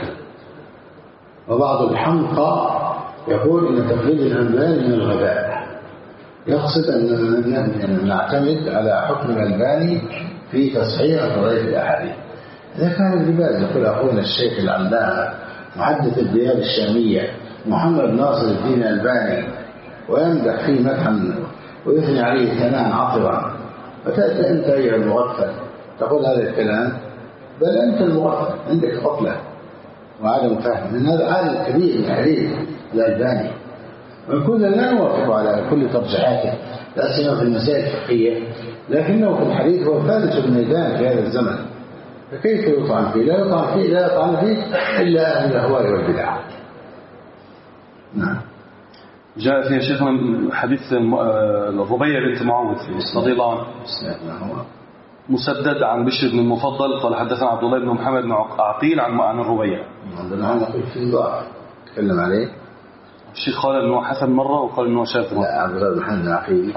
وبعض الحمقى يقول إن تقليد الألباني من الغباء، يقصد أن نعتمد على حكم الألباني في تصحيح ضعيف الأحاديث. إذا كان ابن باز يقول أخونا الشيخ العلامة محدث الديار الشامية محمد ناصر الدين الألباني ويمدح فيه مدحا ويثني عليه ثناء عطرا، فتأتي أنت أيها المغفل تقول هذا الكلام، بل أنت المغفل عندك غفلة وعدم فهم من هذا عالم كبير من حديث الألباني. ونكون لا نوافق على كل ترجيحاته لا سيما في المسائل الفقهية، لكنه في الحديث هو ثالث الميدان في هذا الزمن، فكيف يطعن فيه؟ لا يطعن فيه إلا أهل الأهواء والبدع. نعم. جاء في شيخنا حديث الربيع بنت معوذ رضي الله عنه مسدد عن بشر بن المفضل قال حدثنا عبد الله بن محمد بن عقيل عن الربيع. عندنا نقول في ضعف تكلم عليه الشيخ قال انه حسن مره وقال انه شاذ. لا عبد الله بن محمد بن عقيل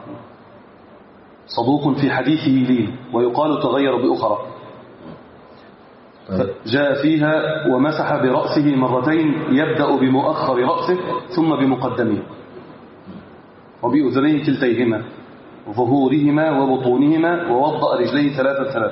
صدوق في حديثه لين ويقال تغير بأخرى. جاء فيها ومسح برأسه مرتين يبدأ بمؤخر رأسه ثم بمقدمه وبأذنيه كلتيهما ظهورهما وبطونهما ووضأ رجليه ثلاثة.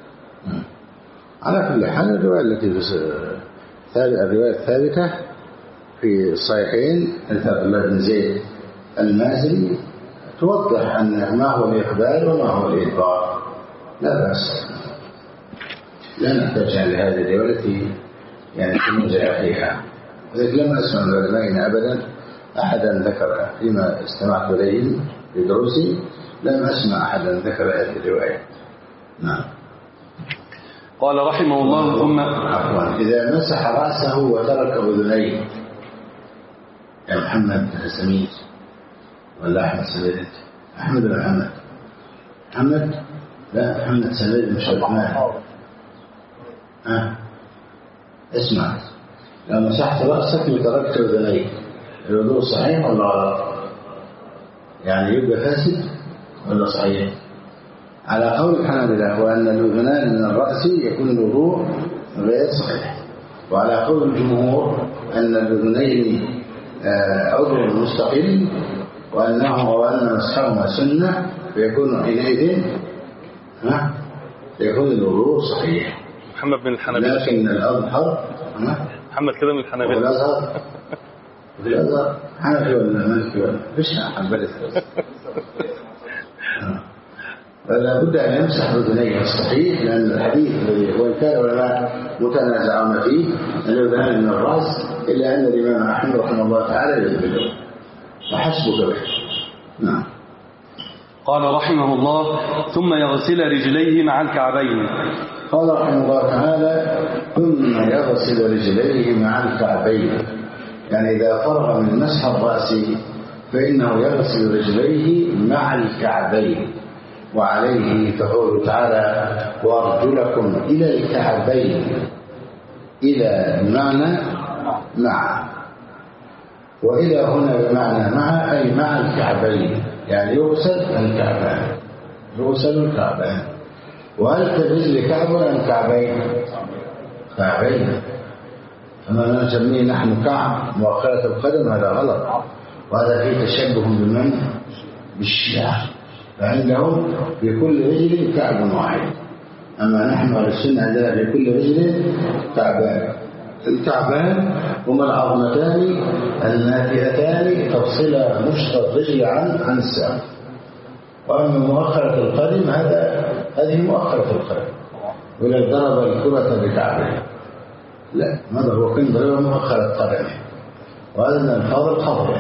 على كل حال الرواية الثابتة في الصحيحين عن عبد الله بن زيد المازني توضح أن ما هو الإقبال وما هو الإدبار، لا بأس، لا نحتاج لهذه الرواية التي يعني تنزع فيها. لذلك لم أسمع من العلماء أبدا أحدا ذكر فيما استمعت إليه بدروسي، لم أسمع أحدا ذكر هذه الرواية. نعم. قال رحمه الله ثم عفوا إذا مسح رأسه وترك أذنيه يا محمد سميت ولا أحمد سميت؟ أحمد ولا محمد؟ محمد؟ لا محمد سميت مش الرحمن. اسمع لو مسحت رأسك وتركت أذنيك الوضوء صحيح ولا غلط؟ يعني يبقى فاسد ولا صحيح؟ على قول الحنابلة وأن الأذنان من الرأس يكون الوضوء غير صحيح، وعلى قول الجمهور أن الأذنين عضو مستقل وأن مسحهما سنة فيكون حينئذ يكون الوضوء صحيح. محمد بن الحنابلة لكن الأظهر محمد كده من الحنابلة والأزهر حنفي ولا مالكي ولا فيش حنبلة فلا بد أن يمسح أذنيه الصحيح، لأن الحديث وإن كان العلماء متنازعون فيه الأذنان من الرأس إلا أن الإمام أحمد رحمه الله تعالى يذبله وحسبك به. نعم. قال رحمه الله ثم يغسل رجليه مع الكعبين. قال رحمه الله تعالى ثم يغسل رجليه مع الكعبين، يعني إذا فرغ من مسح الرأس فإنه يغسل رجليه مع الكعبين، وعليه فقوله تعالى وارجلكم إلى الكعبين، إلى بمعنى مع، وإلى هنا بمعنى مع أي مع الكعبين، يعني يغسل الكعبان، يغسل الكعبان. وهل الرجل كعب أم كعبين؟ كعبين. أما نسميه نحن كعب مؤخرة القدم هذا غلط، وهذا فيه تشبه بمن؟ بالشيعة، فعندهم في كل رجل كعب واحد، أما نحن على السنة عندنا في كل رجل كعبان. الكعبان هما العظمتان الناتئتان تفصل مشط الرجل عن الساق. وأما مؤخرة القدم هذه مؤخرة القدم، ولو ضرب الكرة بكعبه لا، هذا هو كان ضرب مؤخرة قدمه، وهذا من الفاظ الخفض.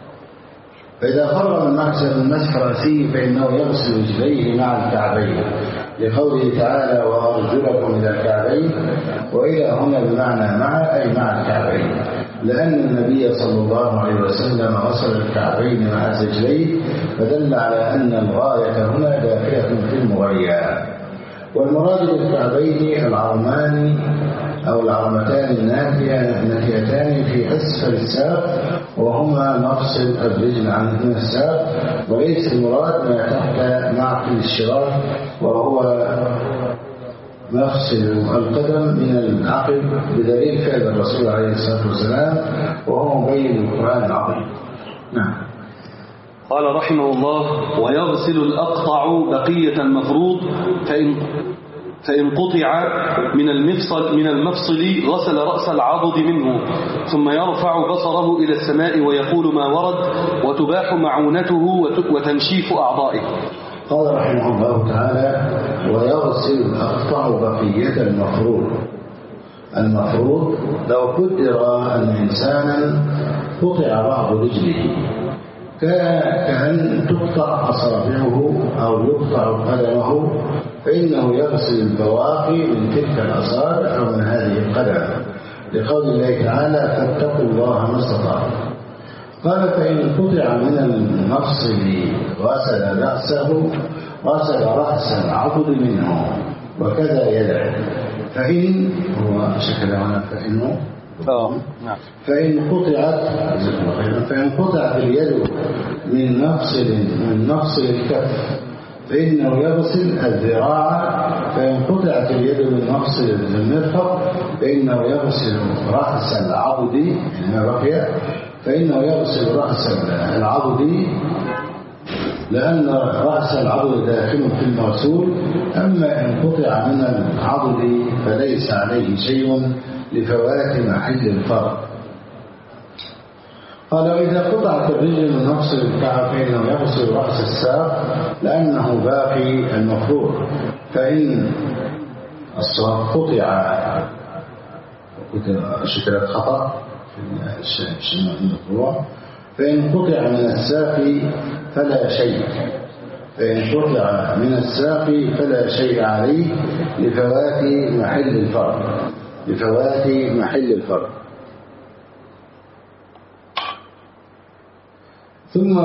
فإذا فرغ من مسح رأسه فإنه يغسل رجليه مع الكعبين، لقوله تعالى وأرجلكم إلى الكعبين، وإلى هنا بمعنى مع أي مع الكعبين، لأن النبي صلى الله عليه وسلم غسل الكعبين مع الرجلين، فدل على أن الغاية هنا داخلة في المغاية. والمراد بالكعبين العظمان أو العظمتان الناتئتان في أسفل الساق، وهما مفصل الرجل عن الساق، وليس المراد ما تحت معقل الشراك وهو مفصل القدم من العقل، بدليل فعل الرسول عليه الصلاة والسلام وهو مبين القرآن العظيم. نعم. قال رحمه الله ويغسل الأقطع بقية المفروض فإن قطع من المفصل غسل رأس العضد منه، ثم يرفع بصره إلى السماء ويقول ما ورد، وتباح معونته وتنشيف أعضائه. قال رحمه الله تعالى ويغسل الأقطع بقية المفروض لو قدر أن إنسانا قطع بعض رجله كأن تقطع أصابعه أو يقطع قدمه، فإنه يغسل البواقي من تلك الأصابع أو من هذه القدم، لقول الله تعالى فاتقوا الله ما استطعتم. قال فإن قطع من المفصل غسل رأس العضد منه، وكذا يدعو. فإن هو شكل هنا فإنه فإن قطعت اليد من مفصل الكف فإنه يغسل الذراع، فإن قطعت اليد من مفصل المرفق فإنه يغسل رأس العضد، يعني ما بقي فإنه يغسل رأس العضد، لأن رأس العضد داخل في المغسول. أما إن قطع من العضد فليس عليه شيء لفوات محل الفرق. قال وإذا قطعت الرجل من مفصل الكعب فإنه يغسل رأس الساق لأنه باقي المفروض. فإن الصواب قطع شكلت خطأ في الموضوع، فإن قطع من الساق فلا شيء، فلا شيء عليه لفوات محل الفرق. ثم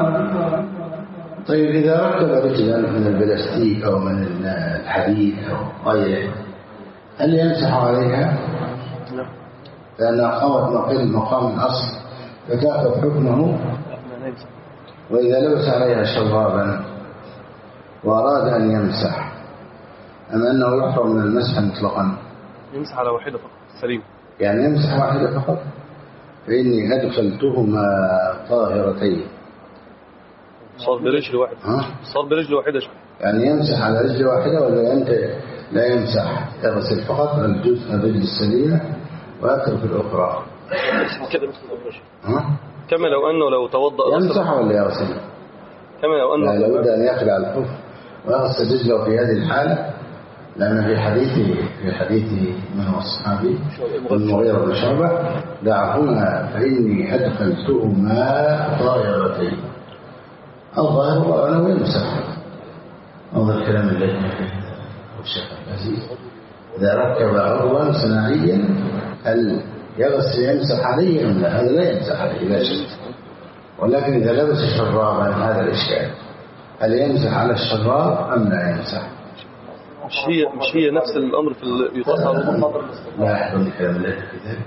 طيب إذا ركب رجلا من البلاستيك أو من الحديد أو غيره هل يمسح عليها؟ لأنها قامت مقام الأصل فتأخذ حكمه. وإذا لبس عليها شرابا وأراد أن يمسح أم أنه يحرم من المسح مطلقا؟ يمسح على واحدة فقط سليم، يعني يمسح واحدة فقط. فإني أدخلتهما طاهرتين. صار برجل واحدة. صار برجل واحدة. يعني يمسح على رجل واحدة ولا أنت لا يمسح، يغسل فقط الرجل السليمة ويترك الأخرى كده مثل الرجل. كما لو توضأ يمسح ولا يغسل؟ كما لو أنه لا، لابد أن يخلع الخف ويغسل رجله في هذه الحالة، لأن في حديث من هو الصحابي المغيرة بن شعبة دعهما فإني أدخلتهما طاهرتين. الظاهر هو أنه يمسح. هذا الكلام الذي فيه الشيخ العزيز إذا ركب عضوا صناعيا هل يمسح عليه أم لا؟ هذا لا يمسح عليه لا شك. ولكن إذا لبس شرابا هذا الإشكال، هل يمسح على الشراب أم لا يمسح؟ مش هي نفس الأمر في يقصر. لا يحضر الكلام الذي في ذلك.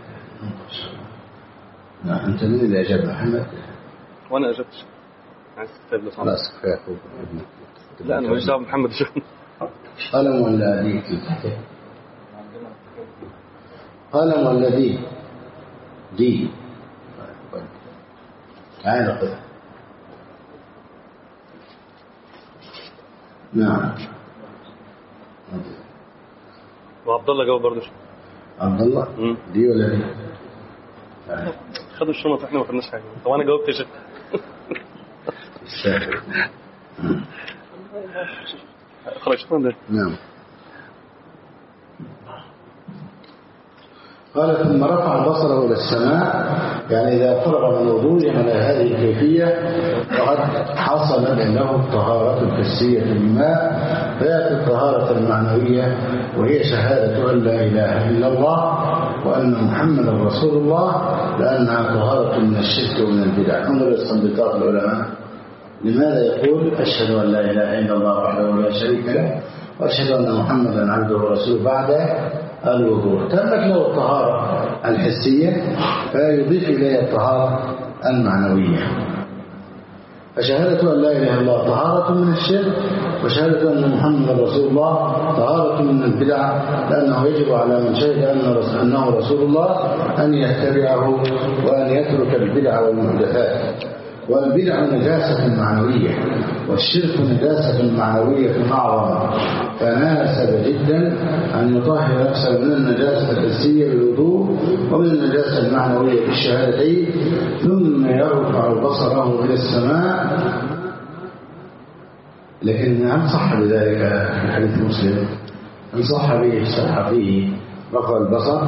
نعم. أنت من اللي أجاب محمد؟ وأنا أجبت. خلاص كفاية. لا أنا مش دعوة محمد. قلم ولا ديك؟ قلم ولا ديك؟ دي تعال قد. نعم. وعبد الله جاوب برضه. عبد الله دي ولا دي؟ خدوا الشنط احنا ما خدناش حاجه. طب انا جاوبت يا شيخ. خرجت. نعم. قال ثم رفع بصره إلى السماء، يعني إذا فرغ من وضوءه على هذه الكيفية فقد حصل له الطهارة الحسية بالماء، فيأتي الطهارة المعنوية وهي شهادة أن لا إله إلا الله وأن محمدا رسول الله، لأنها طهارة من الشرك ومن البدع. انظر استنباطات العلماء. لماذا يقول أشهد أن لا إله إلا الله وحده لا شريك له وأشهد أن محمدا عبده ورسوله بعد الوضوء؟ تمت له الطهارة الحسية فيضيف إليها الطهارة المعنوية. فشهادة أن لا إله إلا الله طهارة من الشرك، وشهادة أن محمدا رسول الله طهارة من البدع، لأنه يجب على من شهد أنه رسول الله أن يتبعه وأن يترك البدع والمحدثات. والبدع نجاسة معنوية والشرك نجاسة معنوية أعظم، فناسب جدا أن يطهر نفسه من النجاسة الحسية بالوضوء ومن النجاسة المعنوية بالشهادتين، ثم يرفع بصره إلى السماء. لكن هل صح بذلك في حديث مسلم؟ هل صح فيه رفع البصر؟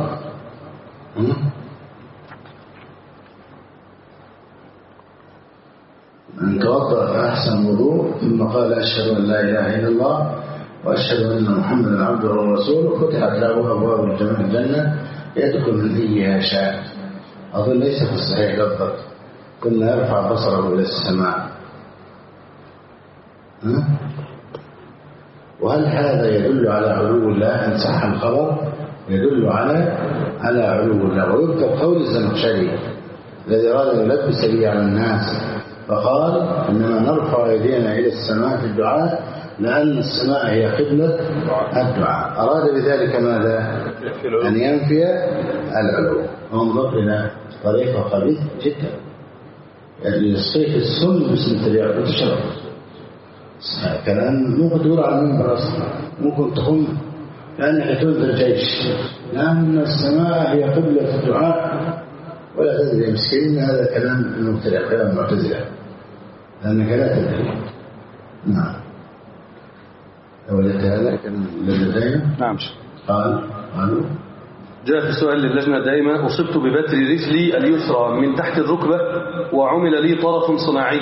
أن توضأ فأحسن وضوء ثم قال أشهد أن لا إله إلا الله وأشهد أن محمدا عبده ورسوله، فتحت له أبواب الجنة يدخل من أيها شاء. أظن ليس في الصحيح لفظة ثم يرفع بصره إلى السماء. وهل هذا يدل على علو الله؟ إن صح الخبر يدل على علو الله. ويذكر قول الزمخشري الذي أراد أن يلبس به على الناس فقال إنما نرفع يدينا إلى السماء في الدعاء لأن السماء هي قبلة الدعاء. أراد بذلك ماذا؟ أن ينفي العلو. انظر إلى طريقة قبيح جدا، يعني الصيف السم باسم التبيع وتشرب كلام ممكن تقول على المنبر أصلا، ممكن تقوم لأنك تنزل جيش، لأن السماء هي قبلة الدعاء ولا تدري يا مسكين. هذا كلام المبتدع، كلام معتزلة، لأنك لا تدري. نعم. أولئك هذا كان للدائمة. نعم. قالوا جاء في السؤال للجنة دائما: أصبت ببتر رجلي اليسرى من تحت الركبة وعمل لي طرف صناعي،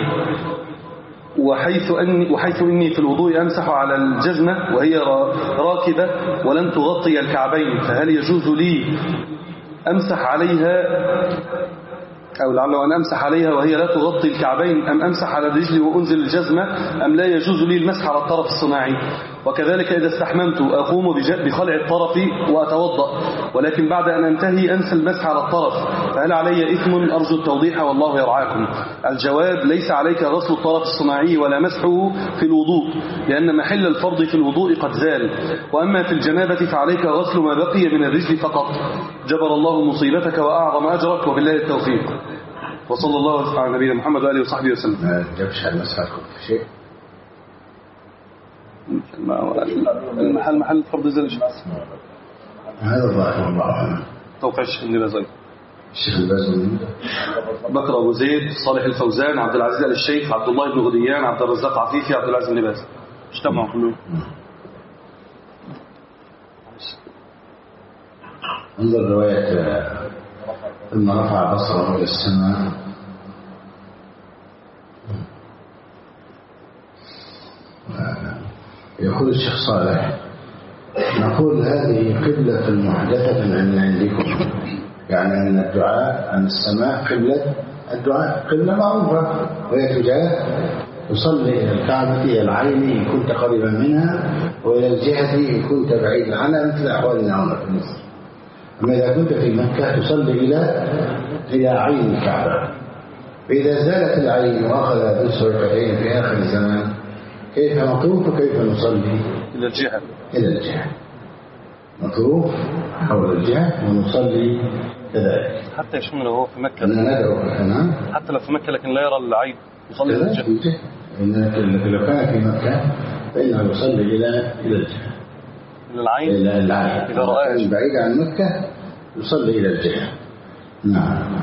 وحيث إني في الوضوء أمسح على الجزمة وهي راكبة ولن تغطي الكعبين، فهل يجوز لي أمسح عليها أو لعله أن أمسح عليها وهي لا تغطي الكعبين، أم أمسح على رجلي وأنزل الجزمة، أم لا يجوز لي المسح على الطرف الصناعي. وكذلك إذا استحممت أقوم بخلع الطرف وأتوضأ، ولكن بعد أن أنتهي أنسى المسح على الطرف، فهل علي إثم؟ أرجو التوضيح والله يرعاكم. الجواب: ليس عليك غسل الطرف الصناعي ولا مسحه في الوضوء، لأن محل الفرض في الوضوء قد زال. وأما في الجنابة فعليك غسل ما بقي من الرجل فقط. جبر الله مصيبتك وأعظم أجرك، وبالله التوفيق. وصلى الله على نبينا محمد وآله وصحبه وسلم. ما جابش على مسحكم في شيء. محل الفرض زال شيء. هذا ظاهر الله أعلم. توقع الشيخ ابن باز. الشيخ ابن باز بكر أبو زيد، صالح الفوزان، عبد العزيز آل الشيخ، عبد الله بن غديان، عبد الرزاق عفيفي، عبد العزيز بن باز، اجتمعوا كلهم. انظر رواية ثم رفع بصره إلى السماء يقول الشيخ صالح: نقول هذه قبلة محدثة من عندكم، يعني أن الدعاء عن السماء قبلة الدعاء، قبلة معروفة وهي تجاه تصلي إلى الكعبة إلى العين إن كنت قريبا منها، وإلى الجهة إن كنت بعيدا عنها، مثل أحوالنا هنا في مصر. أما إذا كنت في مكة تصلي إلى عين الكعبة، فإذا زالت العين وأخذ ذو ركعتين في آخر الزمان، كيف نطوف وكيف نصلي؟ إلى الجهة نطوف حول الجهة ونصلي كذلك. حتى يشمل لو هو في مكة، ندعو هنا حتى لو في مكة لكن لا يرى العين يصلي إلى الجهة. لو كان في مكة فإنه يصلي إلى الجهة، إلى العين. إذا رأى بعيد عن مكة يصلي إلى الجهة. نعم.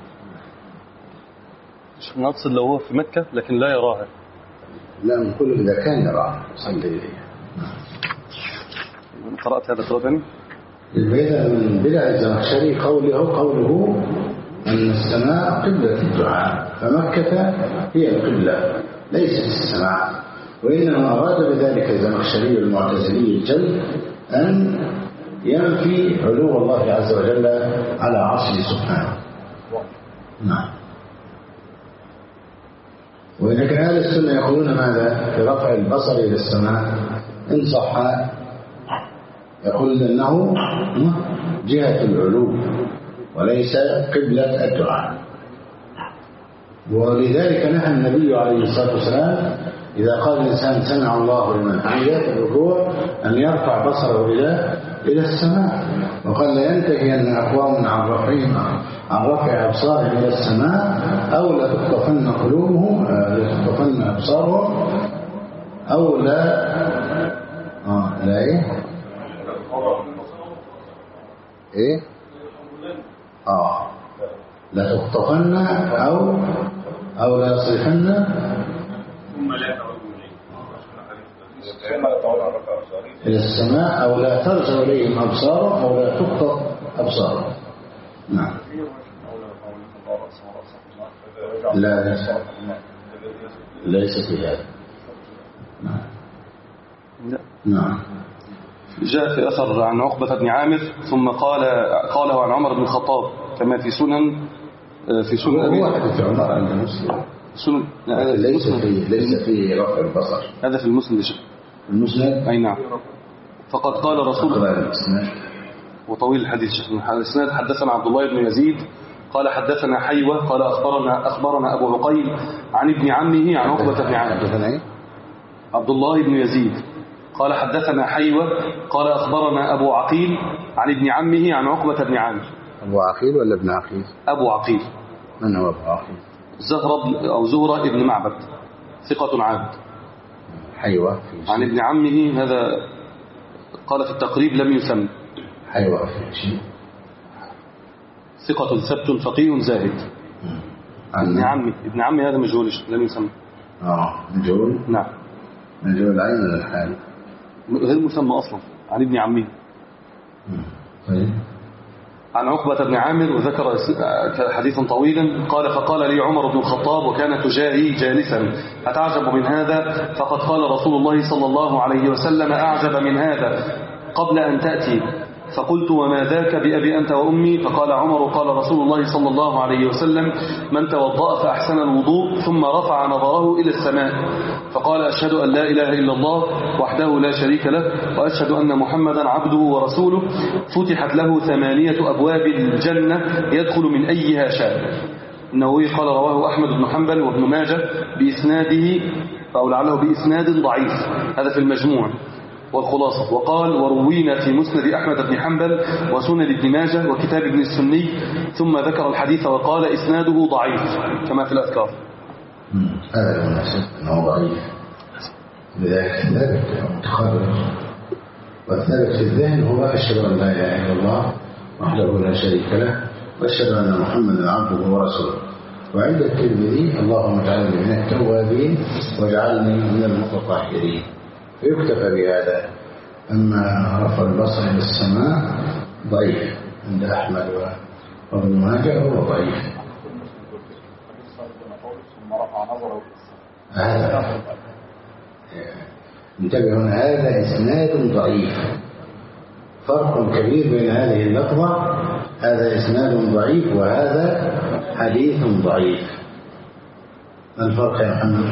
مش نقصد لو هو في مكة لكن لا يراها. لا، نقول إذا كان يراها يصلي إليها. قرأت هذا القرآن؟ البدع من بدع الزمخشري قوله أن السماء قبلة الدعاء، فمكة هي القبلة ليست السماء، وإنما أراد بذلك الزمخشري المعتزلي الجل أن ينفي علو الله عز وجل على عرشه سبحانه. نعم. وإن كان أهل السنة يقولون ماذا في رفع البصر إلى السماء إن صح، يقول أنه جهة العلو وليس قبلة الدعاء. ولذلك نهى النبي عليه الصلاة والسلام إذا قال الإنسان سمع الله لمن حمده في الركوع أن يرفع بصره إلى السماء، وقال لا ينتهين أقوام عن رفع أبصارهم إلى السماء أو لا تخطفن قلوبهم، لا تخطفن أبصارهم، أو لا لا تخطفن أو لا يصرفن إلى السماء، أو لا ترجع إليهم أبصارهم، أو لا تخطف أبصارهم. نعم. لا ليس في هذا. نعم. جاء في أثر عن عقبة بن عامر ثم قاله عن عمر بن الخطاب كما في سنن هو حديث عمر عند مسلم. ليس في رفع البصر. هذا في المسند. المسند أي نعم. فقد قال رسول الله وطويل الحديث الإسناد: حدثنا عبد الله بن يزيد قال حدثنا حيوة قال أخبرنا أبو عقيل عن ابن عمه عن عقبة بن عامر. عبد الله بن يزيد قال حدثنا حيوة قال أخبرنا أبو عقيل عن ابن عمه عن عقبة بن عامر. أبو عقيل ولا ابن عقيل؟ أبو عقيل. من هو أبو عقيل؟ زهرة ابن معبد، ثقة عابد. حيوة عن ابن عمه، هذا قال في التقريب لم يسمى. حيوة في شيء. ثقة ثبت فقيه زاهد. ابن عمي هذا مجهول لم يسمى. مجهول. نعم. مجهول العين ولا الحال؟ غير مسمى أصلا. عن ابن عمه. طيب. عن عقبة بن عامر، وذكر حديثا طويلا. قال: فقال لي عمر بن الخطاب وكان تجاهي جالسا: أتعجب من هذا؟ فقد قال رسول الله صلى الله عليه وسلم: أعجب من هذا قبل أن تأتي. فقلت وما ذاك بأبي أنت وأمي؟ فقال عمر قال رسول الله صلى الله عليه وسلم من توضأ فأحسن الوضوء ثم رفع نظره إلى السماء فقال أشهد أن لا إله إلا الله وحده لا شريك له وأشهد أن محمدا عبده ورسوله فتحت له 8 أبواب الجنة يدخل من أيها شاء. النووي قال رواه أحمد بن حنبل وابن ماجه بإسناده أو لعله بإسناد ضعيف، هذا في المجموع والخلاصة. وقال وروينا في مسند أحمد بن حنبل وسنن ابن ماجه وكتاب ابن السني، ثم ذكر الحديث وقال إسناده ضعيف كما في الأذكار. هذا المناسب أنه ضعيف، لذلك ثابت متخرج، والثابت في الذهن هو أشهد أن لا إله إلا الله وحده لا شريك له وأشهد أن محمدا عبده ورسوله. وعند الترمذي اللهم اجعلني من التوابين واجعلني من المتطهرين، فيكتفى بهذا. أما رفع البصر إلى السماء ضعيف عند أحمد وابن ماجه، هو ضعيف. هذا انتبهوا، هذا إسناد ضعيف، فرق كبير بين هذه اللفظة، هذا إسناد ضعيف وهذا حديث ضعيف. ما الفرق يا محمد؟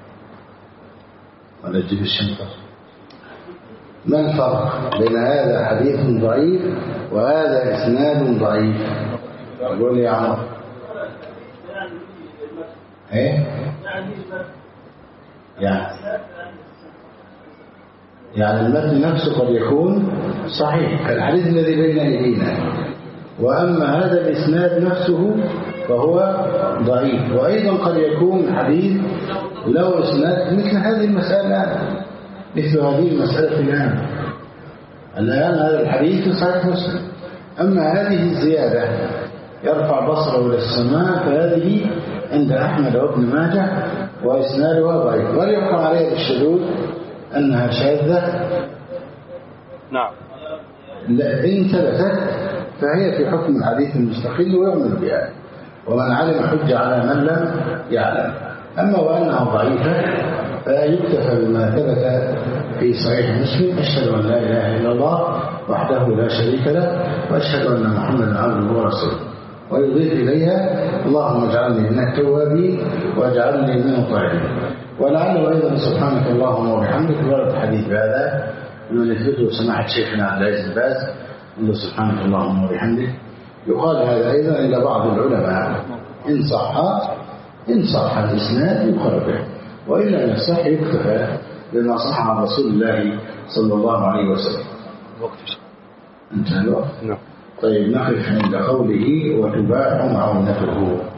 ولا تجيب الشنطة؟ ما الفرق بين هذا حديث ضعيف وهذا إسناد ضعيف؟ قول لي يا عمر. ايه يعني المتن نفسه قد يكون صحيح كالحديث الذي بين أيدينا، وأما هذا الإسناد نفسه فهو ضعيف. وأيضا قد يكون حديث له إسناد مثل هذه المسألة، مثل هذه المسألة الآن هذا الحديث في صحيح مسلم. أما هذه الزيادة يرفع بصره إلى السماء فهذه عند أحمد وابن ماجه وإسنادها ضعيف، وليحكم عليها بالشذوذ أنها شاذة. نعم. إن ثبتت فهي في حكم الحديث المستقل ويعمل بها، ومن علم حج على من لم يعلم. أما وأنها ضعيفة فيكتفى بما ثبت في صحيح مسلم أشهد أن لا إله إلا الله وحده لا شريك له وأشهد أن محمدا عبده ورسوله، ويضيف إليها اللهم اجعلني من التوابين واجعلني من المطهرين. ولعله أيضا سبحانك اللهم وبحمدك ورد الحديث بهذا من يثبته سماحة شيخنا عبد العزيز بن باز انه سبحانك اللهم وبحمدك. يقال هذا أيضا عند بعض العلماء إن صح الإسناد يقال به، وإلا لم يصح يكتفى بما صح عن رسول الله صلى الله عليه وسلم. انتهى الوقت؟ نعم. طيب نقف عند قوله وتباح معونته.